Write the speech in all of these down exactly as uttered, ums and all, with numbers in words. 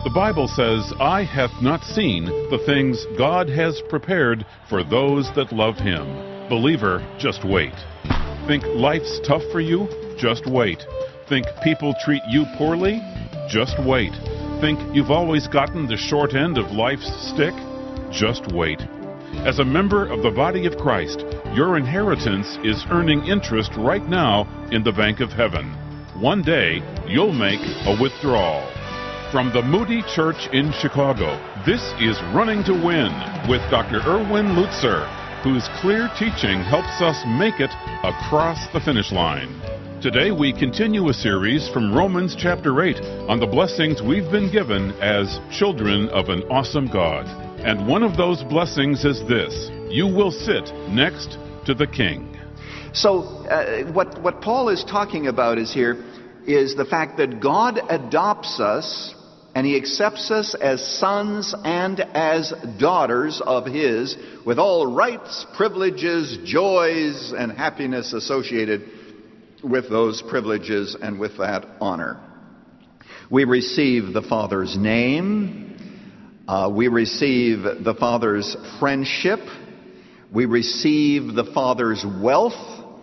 The Bible says, "Eye hath not seen the things God has prepared for those that love Him." Believer, just wait. Think life's tough for you? Just wait. Think people treat you poorly? Just wait. Think you've always gotten the short end of life's stick? Just wait. As a member of the body of Christ, your inheritance is earning interest right now in the bank of heaven. One day, you'll make a withdrawal. From the Moody Church in Chicago, this is Running to Win with Doctor Erwin Lutzer, whose clear teaching helps us make it across the finish line. Today we continue a series from Romans chapter eight on the blessings we've been given as children of an awesome God. And one of those blessings is this: you will sit next to the King. So uh, what, what Paul is talking about is here is the fact that God adopts us and He accepts us as sons and as daughters of His, with all rights, privileges, joys, and happiness associated with those privileges and with that honor. We receive the Father's name. Uh, we receive the Father's friendship. We receive the Father's wealth.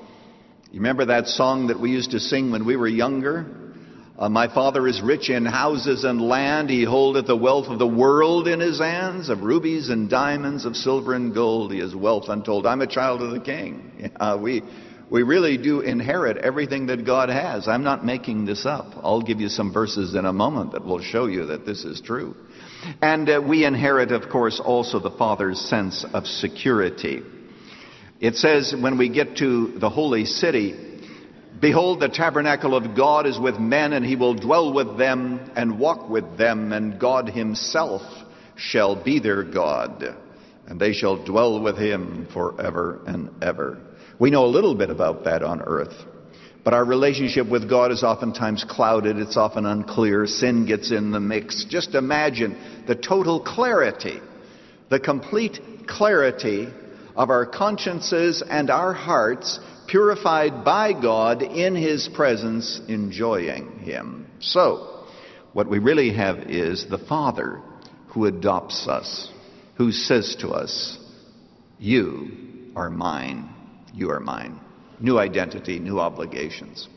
You remember that song that we used to sing when we were younger? Uh, my Father is rich in houses and land. He holdeth the wealth of the world in His hands. Of rubies and diamonds, of silver and gold, He has wealth untold. I'm a child of the King. Uh, we we really do inherit everything that God has. I'm not making this up. I'll give you some verses in a moment that will show you that this is true. And uh, we inherit, of course, also the Father's sense of security. It says when we get to the holy city, "Behold, the tabernacle of God is with men, and He will dwell with them and walk with them, and God Himself shall be their God, and they shall dwell with Him forever and ever." We know a little bit about that on earth, but our relationship with God is oftentimes clouded. It's often unclear. Sin gets in the mix. Just imagine the total clarity, the complete clarity of our consciences and our hearts, purified by God in His presence, enjoying Him. So, what we really have is the Father who adopts us, who says to us, "You are mine, you are mine." New identity, new obligations.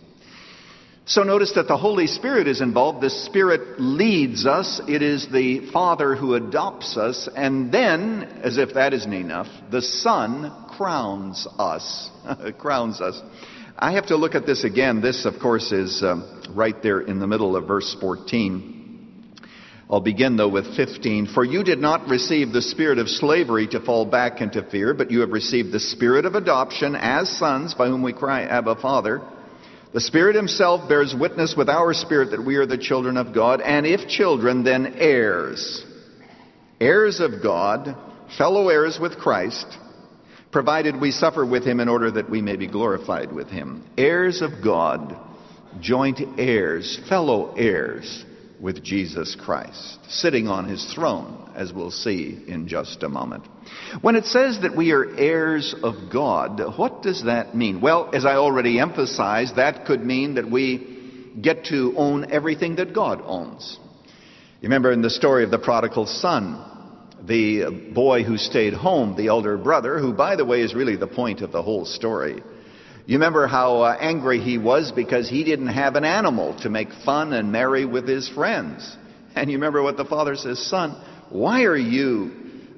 So notice that the Holy Spirit is involved. The Spirit leads us. It is the Father who adopts us. And then, as if that isn't enough, the Son crowns us. crowns us. I have to look at this again. This, of course, is um, right there in the middle of verse fourteen. I'll begin, though, with fifteen. "For you did not receive the spirit of slavery to fall back into fear, but you have received the spirit of adoption as sons, by whom we cry, Abba, Father. The Spirit Himself bears witness with our spirit that we are the children of God, and if children, then heirs. Heirs of God, fellow heirs with Christ, provided we suffer with Him in order that we may be glorified with Him." Heirs of God, joint heirs, fellow heirs with Jesus Christ, sitting on His throne, as we'll see in just a moment. When it says that we are heirs of God, what does that mean? Well, as I already emphasized, that could mean that we get to own everything that God owns. You remember in the story of the prodigal son, the boy who stayed home, the elder brother, who, by the way, is really the point of the whole story. You remember how uh, angry he was because he didn't have an animal to make fun and merry with his friends. And you remember what the father says, "Son, why are you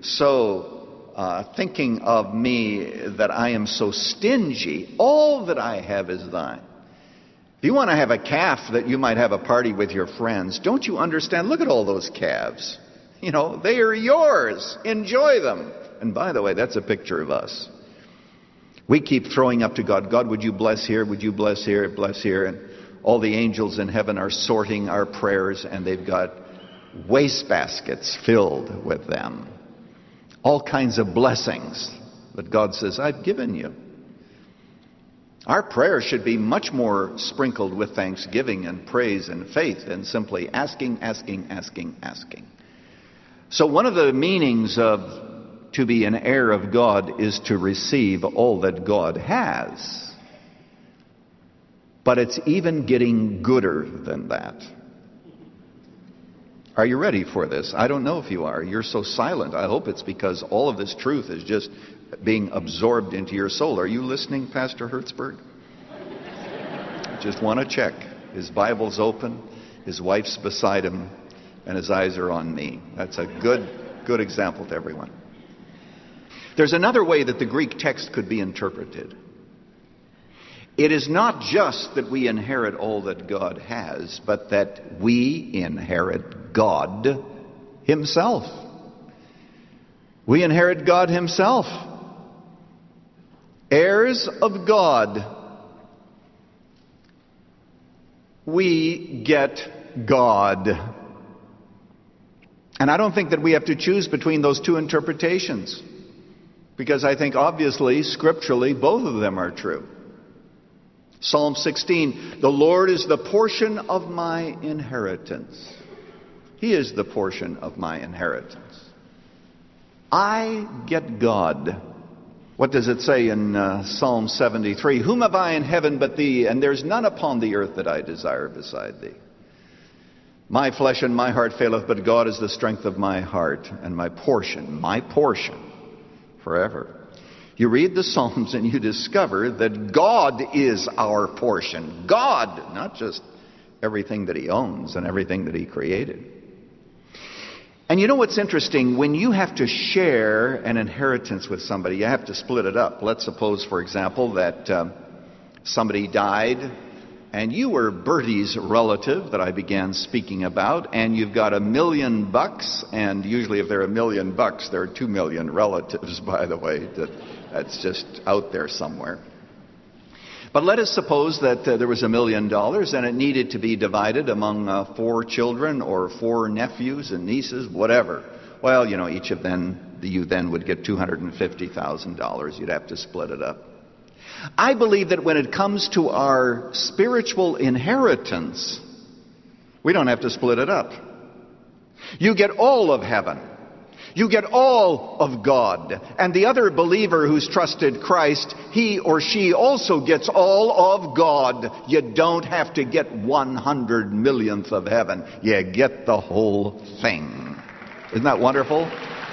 so uh, thinking of me that I am so stingy? All that I have is thine. If you want to have a calf that you might have a party with your friends, don't you understand? Look at all those calves. You know, they are yours. Enjoy them." And by the way, that's a picture of us. We keep throwing up to God, "God, would you bless here? Would you bless here? Bless here?" And all the angels in heaven are sorting our prayers, and they've got wastebaskets filled with them. All kinds of blessings that God says, "I've given you." Our prayers should be much more sprinkled with thanksgiving and praise and faith than simply asking, asking, asking, asking. So one of the meanings of to be an heir of God is to receive all that God has. But it's even getting gooder than that. Are you ready for this? I don't know if you are. You're so silent. I hope it's because all of this truth is just being absorbed into your soul. Are you listening, Pastor Hertzberg? Just want to check. His Bible's open, his wife's beside him, and his eyes are on me. That's a good, good example to everyone. There's another way that the Greek text could be interpreted. It is not just that we inherit all that God has, but that we inherit God himself. We inherit God himself. Heirs of God. We get God. And I don't think that we have to choose between those two interpretations, because I think obviously, scripturally, both of them are true. Psalm sixteen, the Lord is the portion of my inheritance. He is the portion of my inheritance. I get God. What does it say in uh, Psalm seventy-three? Whom have I in heaven but thee? And there's none upon the earth that I desire beside thee. My flesh and my heart faileth, but God is the strength of my heart and my portion, my portion forever. You read the Psalms and you discover that God is our portion. God, not just everything that he owns and everything that he created. And you know what's interesting? When you have to share an inheritance with somebody, you have to split it up. Let's suppose, for example, that um, somebody died and you were Bertie's relative that I began speaking about, and you've got a million bucks, and usually if there are a million bucks, there are two million relatives, by the way. That, that's just out there somewhere. But let us suppose that uh, there was a million dollars and it needed to be divided among uh, four children or four nephews and nieces, whatever. Well, you know, each of them, you then would get two hundred fifty thousand dollars. You'd have to split it up. I believe that when it comes to our spiritual inheritance, we don't have to split it up. You get all of heaven. You get all of God. And the other believer who's trusted Christ, he or she also gets all of God. You don't have to get one hundred millionth of heaven. You get the whole thing. Isn't that wonderful?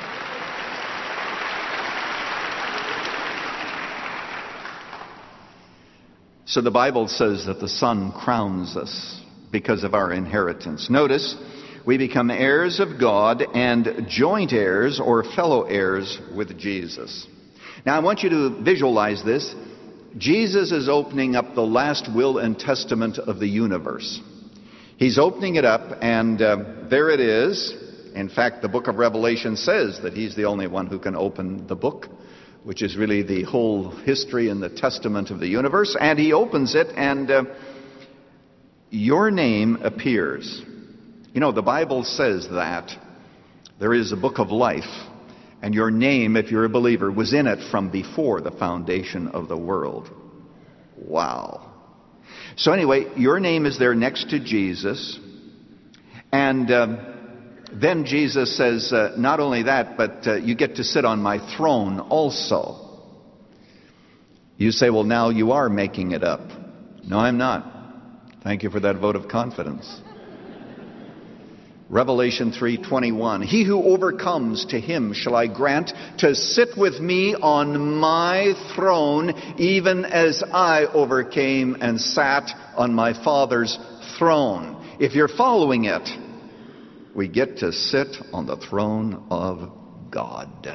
So the Bible says that the Son crowns us because of our inheritance. Notice, we become heirs of God and joint heirs or fellow heirs with Jesus. Now I want you to visualize this. Jesus is opening up the last will and testament of the universe. He's opening it up, and uh, there it is. In fact, the book of Revelation says that he's the only one who can open the book, which is really the whole history and the testament of the universe. And he opens it, and uh, your name appears. You know, the Bible says that there is a book of life, and your name, if you're a believer, was in it from before the foundation of the world. Wow. So anyway, your name is there next to Jesus, and um, then Jesus says, uh, not only that, but uh, you get to sit on my throne also. You say, well, now you are making it up. No, I'm not. Thank you for that vote of confidence. Revelation three twenty-one. He who overcomes, to him shall I grant to sit with me on my throne, even as I overcame and sat on my Father's throne. If you're following it, we get to sit on the throne of God.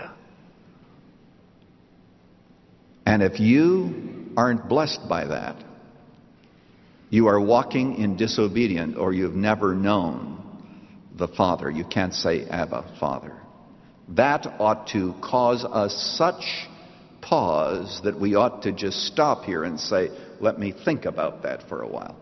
And if you aren't blessed by that, you are walking in disobedience, or you've never known the Father. You can't say, Abba, Father. That ought to cause us such pause that we ought to just stop here and say, let me think about that for a while.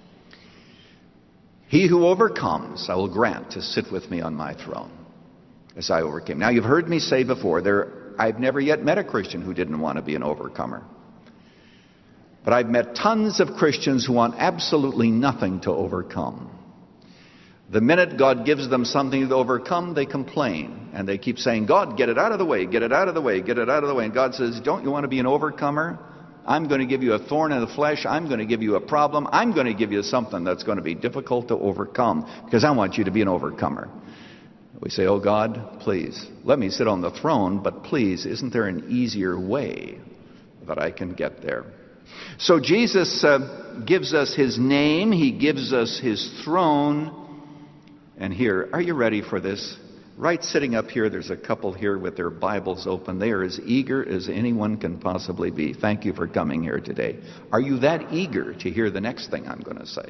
He who overcomes, I will grant to sit with me on my throne, as I overcame. Now, you've heard me say before, there, I've never yet met a Christian who didn't want to be an overcomer. But I've met tons of Christians who want absolutely nothing to overcome. The minute God gives them something to overcome, they complain. And they keep saying, God, get it out of the way, get it out of the way, get it out of the way. And God says, don't you want to be an overcomer? I'm going to give you a thorn in the flesh. I'm going to give you a problem. I'm going to give you something that's going to be difficult to overcome because I want you to be an overcomer. We say, oh God, please, let me sit on the throne, but please, isn't there an easier way that I can get there? So Jesus uh, gives us his name. He gives us his throne. And here, are you ready for this? Right sitting up here, there's a couple here with their Bibles open. They are as eager as anyone can possibly be. Thank you for coming here today. Are you that eager to hear the next thing I'm going to say?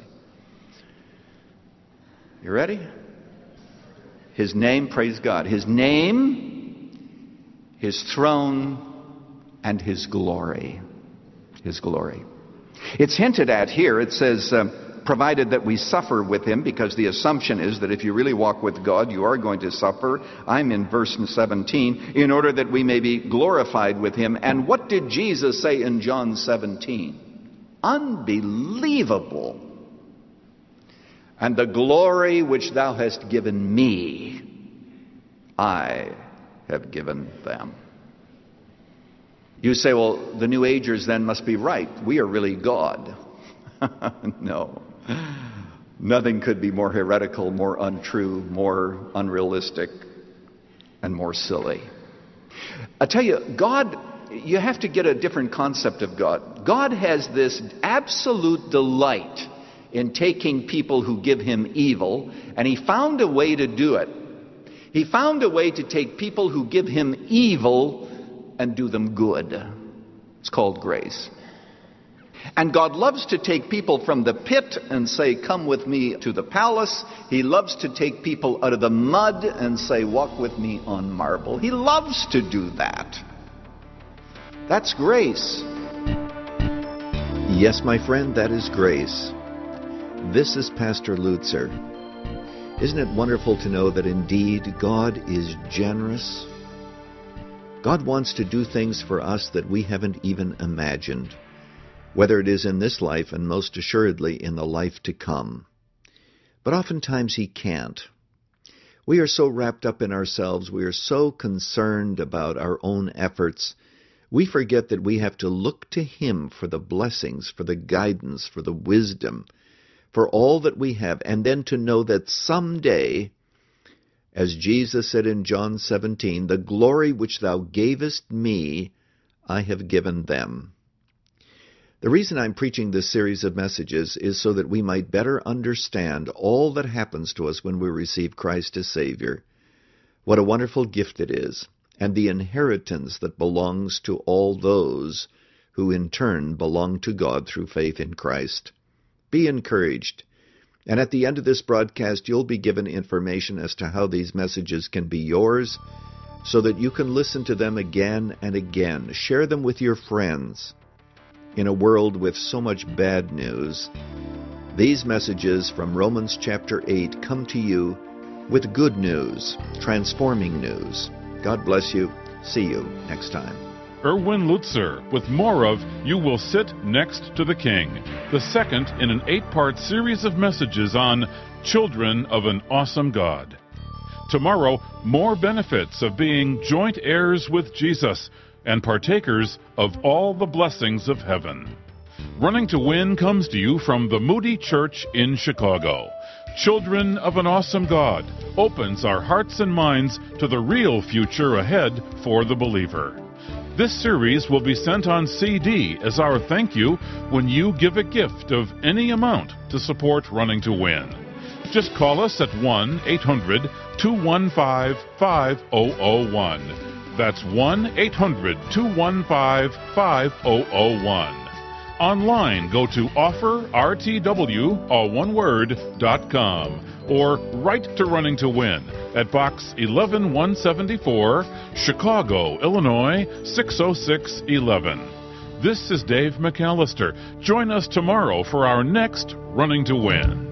You ready? His name, praise God. His name, his throne, and his glory. His glory. It's hinted at here. It says, uh, provided that we suffer with him, because the assumption is that if you really walk with God, you are going to suffer. I'm in verse seventeen, in order that we may be glorified with him. And what did Jesus say in John seventeen? Unbelievable. And the glory which thou hast given me, I have given them. You say, well, the New Agers then must be right. We are really God. No. Nothing could be more heretical, more untrue, more unrealistic, and more silly. I tell you, God, you have to get a different concept of God. God has this absolute delight in taking people who give him evil, and he found a way to do it. He found a way to take people who give him evil and do them good. It's called grace. And God loves to take people from the pit and say, come with me to the palace. He loves to take people out of the mud and say, walk with me on marble. He loves to do that. That's grace. Yes, my friend, that is grace. This is Pastor Lutzer. Isn't it wonderful to know that indeed God is generous? God wants to do things for us that we haven't even imagined, whether it is in this life and most assuredly in the life to come. But oftentimes he can't. We are so wrapped up in ourselves, we are so concerned about our own efforts, we forget that we have to look to him for the blessings, for the guidance, for the wisdom, for all that we have, and then to know that someday, as Jesus said in John seventeen, the glory which thou gavest me, I have given them. The reason I'm preaching this series of messages is so that we might better understand all that happens to us when we receive Christ as Savior. What a wonderful gift it is, and the inheritance that belongs to all those who in turn belong to God through faith in Christ. Be encouraged. And at the end of this broadcast, you'll be given information as to how these messages can be yours, so that you can listen to them again and again. Share them with your friends. In a world with so much bad news, these messages from Romans chapter eight come to you with good news, transforming news. God bless you. See you next time. Erwin Lutzer with more of You Will Sit Next to the King, the second in an eight-part series of messages on Children of an Awesome God. Tomorrow, more benefits of being joint heirs with Jesus and partakers of all the blessings of heaven. Running to Win comes to you from the Moody Church in Chicago. Children of an Awesome God opens our hearts and minds to the real future ahead for the believer. This series will be sent on C D as our thank you when you give a gift of any amount to support Running to Win. Just call us at one eight hundred two one five five zero zero one. That's one eight hundred two one five five zero zero one. Online, go to offer r t w, all one word, dot com, or write to Running to Win at Box eleven one seventy-four, Chicago, Illinois six oh six one one. This is Dave McAllister. Join us tomorrow for our next Running to Win.